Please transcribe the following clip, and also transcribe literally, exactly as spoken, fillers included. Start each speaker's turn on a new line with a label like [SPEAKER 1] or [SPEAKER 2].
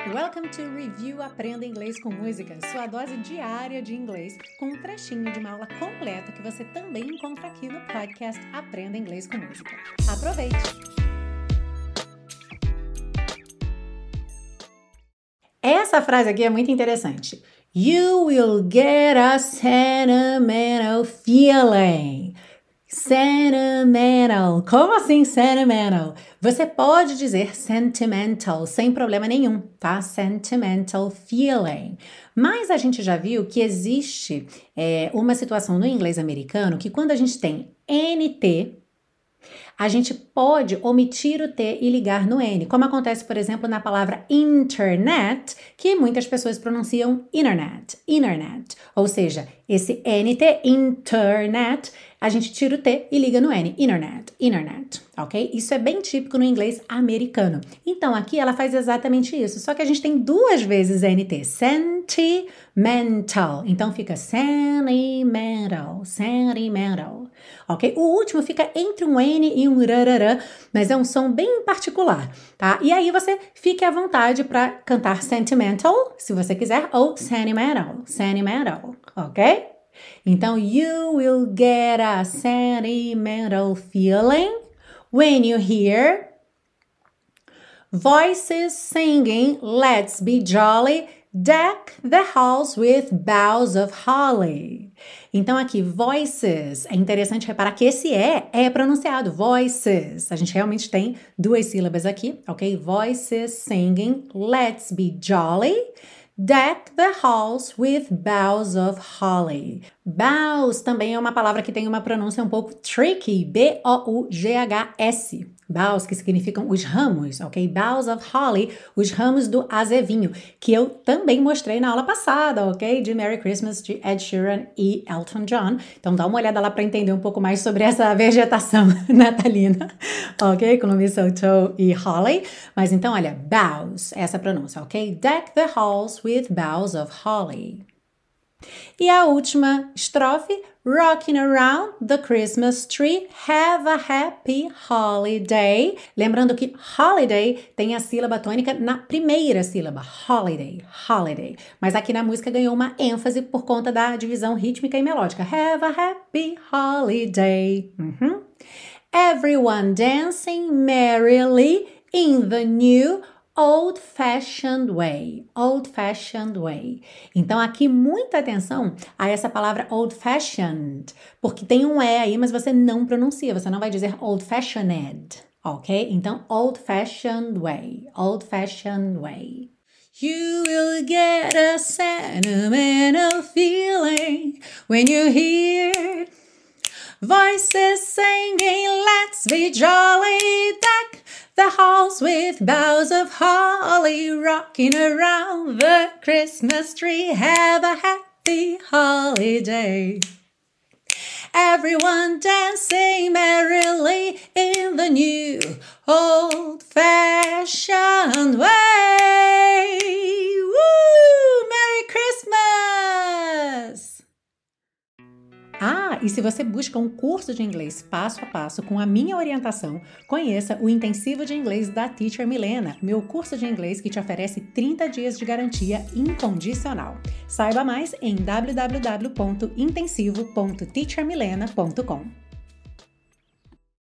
[SPEAKER 1] Welcome to Review Aprenda Inglês com Música, sua dose diária de inglês, com um trechinho de uma aula completa que você também encontra aqui no podcast Aprenda Inglês com Música. Aproveite! Essa frase aqui é muito interessante. You will get a sentimental feeling. Sentimental. Como assim sentimental? Você pode dizer sentimental sem problema nenhum, tá? Sentimental feeling. Mas a gente já viu que existe é, uma situação no inglês americano que quando a gente tem N T, a gente pode omitir o T e ligar no N, como acontece, por exemplo, na palavra internet, que muitas pessoas pronunciam internet, internet. Ou seja, esse N T, internet, a gente tira o T e liga no N, internet, internet, ok? Isso é bem típico no inglês americano. Então, aqui ela faz exatamente isso, só que a gente tem duas vezes N T, sentimental. Então, fica sentimental, sentimental, ok? O último fica entre um N e um rarará, mas é um som bem particular, tá? E aí você fique à vontade para cantar sentimental, se você quiser, ou sentimental, sentimental, ok? Então, you will get a sentimental feeling when you hear voices singing Let's Be Jolly, deck the halls with boughs of holly. Então aqui, voices, é interessante reparar que esse E é pronunciado, voices. A gente realmente tem duas sílabas aqui, ok? Voices singing Let's Be Jolly, deck the halls with boughs of holly. Boughs também é uma palavra que tem uma pronúncia um pouco tricky, B O U G H S. Boughs, que significam os ramos, ok? Boughs of holly, os ramos do azevinho, que eu também mostrei na aula passada, ok? De Merry Christmas, de Ed Sheeran e Elton John. Então dá uma olhada lá para entender um pouco mais sobre essa vegetação natalina, ok? Com o mistletoe e holly. Mas então, olha, boughs, essa pronúncia, ok? Deck the halls with boughs of holly. E a última estrofe, rocking around the Christmas tree, have a happy holiday. Lembrando que holiday tem a sílaba tônica na primeira sílaba, holiday, holiday. Mas aqui na música ganhou uma ênfase por conta da divisão rítmica e melódica. Have a happy holiday. Uhum. Everyone dancing merrily in the new old-fashioned way, old-fashioned way. Então aqui muita atenção a essa palavra old-fashioned, porque tem um E aí, mas você não pronuncia, você não vai dizer old-fashioned, ok? Então old-fashioned way, old-fashioned way. You will get a sentimental feeling when you hear voices singing, let's be jolly, deck the halls with boughs of holly, rocking around the Christmas tree, have a happy holiday. Everyone dancing merrily in the new old-fashioned way. Woo! Merry Christmas! Ah, e se você busca um curso de inglês passo a passo com a minha orientação, conheça o Intensivo de Inglês da Teacher Milena, meu curso de inglês que te oferece trinta dias de garantia incondicional. Saiba mais em w w w ponto intensivo ponto teacher milena ponto com.